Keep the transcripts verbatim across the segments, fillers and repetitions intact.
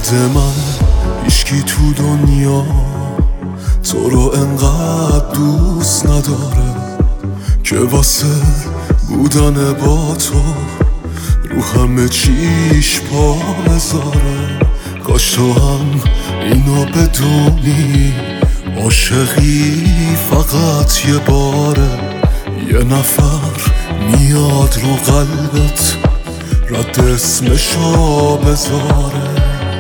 بعد من هیچکی تو دنیا تو رو انقدر دوست نداره که واسه بودن با تو رو همه چیش پا بذاره. کاش تو هم اینو بدونی، عاشقی فقط یه باره، یه نفر میاد رو قلبت رد اسمشو بذاره.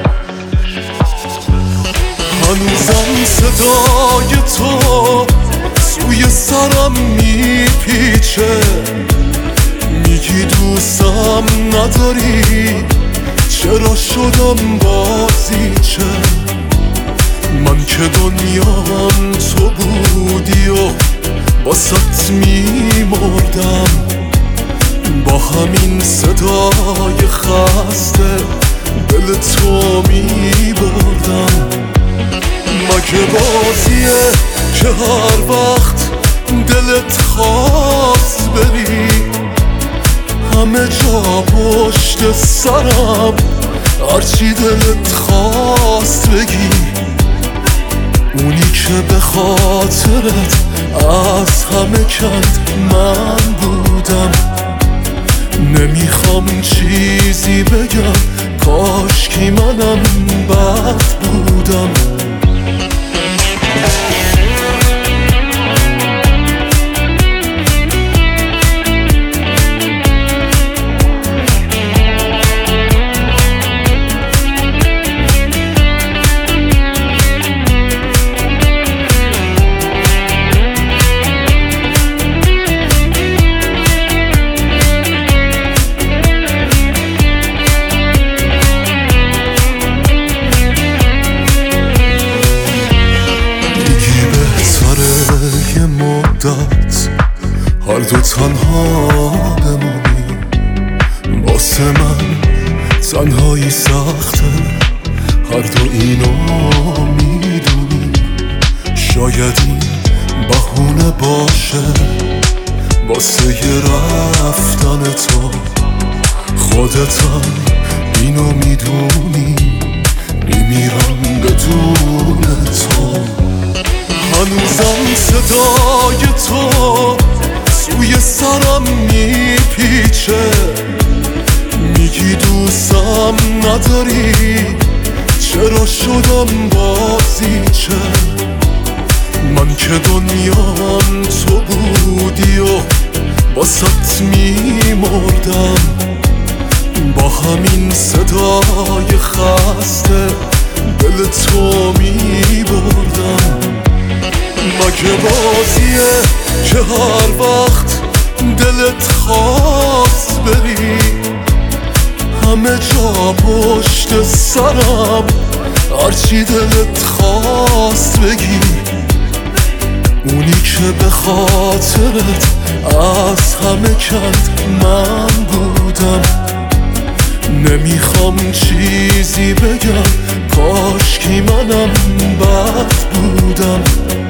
هنوزم صدای تو سوی سرم میپیچه، میگی دوستم نداری، چرا شدم بازیچه؟ من که دنیام تو بودی و باست میمردم، با همین صدای خسته دل تو میبردم. مگه بازیه که هر وقت دلت خواست بری همه جا پشت سرم هرچی دلت خواست بگی؟ اونی که به خاطرت از همه کند من بودم. نمیخوام چیزی بگم، کاشکی منم بد بودم. هر دو تنها بمونیم، واسه من تنهایی سخته، هر دو اینو میدونیم. شاید این بهونه باشه واسه یه رفتن تو، خودتم اینو میدونی، میمیرم بدون تو. هنوزم صدای تو سوی سرم میپیچه، میگی دوستم نداری، چرا شدم بازیچه؟ من که دنیام تو بودی و باست میمردم، با همین صدای خسته دل تو میبردم. مگه بازیه که هر وقت دلت خواست بری همه جا پشت سرم هرچی دلت خواست بگی؟ اونی که به خاطرت از همه کند من بودم. نمیخوام چیزی بگم، کاشکی منم بد بودم.